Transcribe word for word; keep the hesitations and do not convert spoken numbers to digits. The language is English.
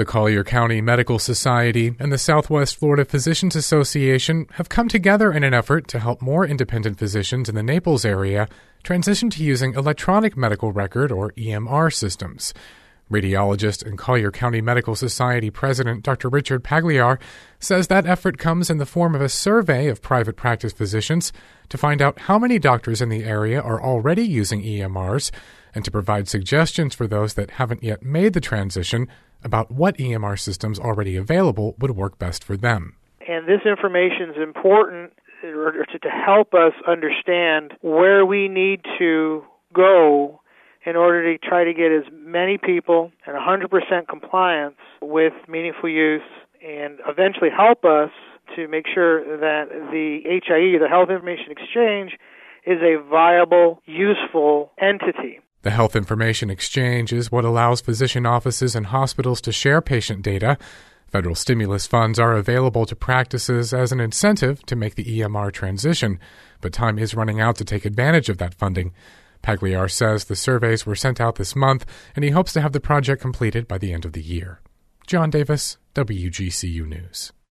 The Collier County Medical Society and the Southwest Florida Physicians Association have come together in an effort to help more independent physicians in the Naples area transition to using electronic medical record or E M R systems. Radiologist and Collier County Medical Society President Doctor Richard Pagliar says that effort comes in the form of a survey of private practice physicians to find out how many doctors in the area are already using E M Rs and to provide suggestions for those that haven't yet made the transition about what E M R systems already available would work best for them. And this information is important to help us understand where we need to go in order to try to get as many people and one hundred percent compliance with meaningful use and eventually help us to make sure that the H I E, the Health Information Exchange, is a viable, useful entity. The Health Information Exchange is what allows physician offices and hospitals to share patient data. Federal stimulus funds are available to practices as an incentive to make the E M R transition, but time is running out to take advantage of that funding. Pagliar says the surveys were sent out this month, and he hopes to have the project completed by the end of the year. John Davis, W G C U News.